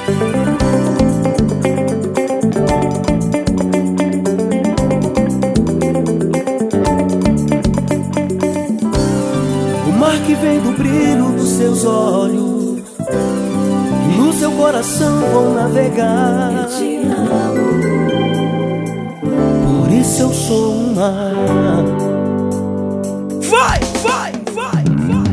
O mar que vem do brilho dos seus olhos, no seu coração vão navegar. Eu te amo. Por isso eu sou um mar. Vai, vai, vai, vai.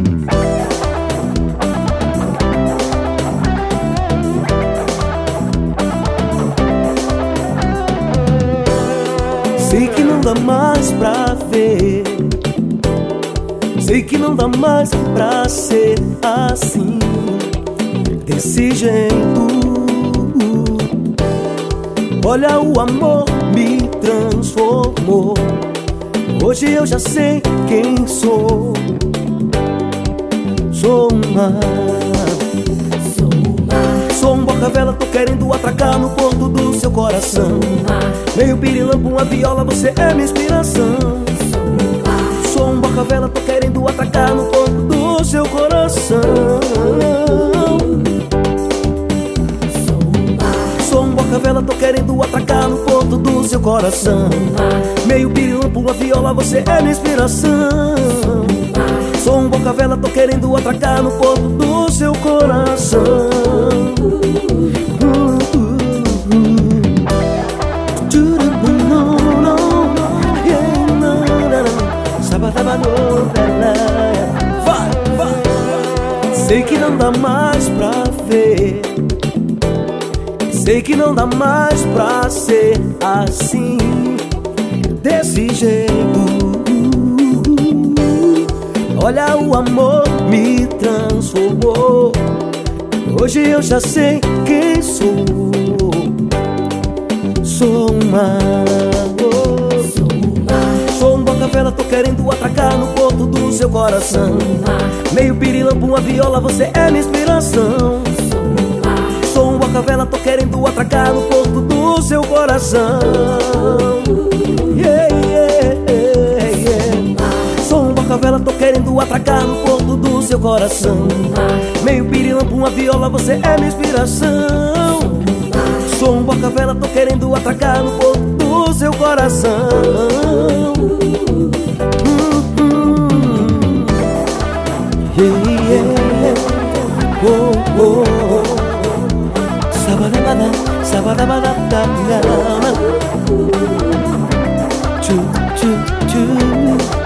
Sei que não dá mais pra ver, sei que não dá mais pra ser assim, desse jeito. Olha, o amor me transformou. Hoje eu já sei quem sou. Sou um mar. Sou um mar. Sou um boca-vela, tô querendo atracar no porto do seu coração. Sou um mar. Meio pirilampo, uma viola, você é minha inspiração. Sou um mar. Sou um boca-vela, tô querendo atracar no porto do seu coração. Sou um boca-vela, tô querendo atracar no porto do seu coração. Meio pirilampo, uma viola, você é minha inspiração. Sou um boca-vela, tô querendo atracar no porto do seu coração. Vai, vai. Sei que não dá mais pra ver, sei que não dá mais pra ser assim, desse jeito. Olha, o amor me transformou. Hoje eu já sei quem sou. Sou um mar. Sou um boca-vela, tô querendo atracar no porto do seu coração. Meio pirilampo, uma viola, você é minha inspiração. Sou um boca-vela, tô querendo atracar no porto do seu coração. Yeah, yeah, yeah, yeah. Sou um boca-vela, tô querendo atracar no porto do seu coração. Meio pirilampo, uma viola, você é minha inspiração. Sou um boca-vela, tô querendo atracar no porto do seu coração. Yeah, yeah. Oh, oh, oh. Sabadabada, sabadabada, chu, chu, chu.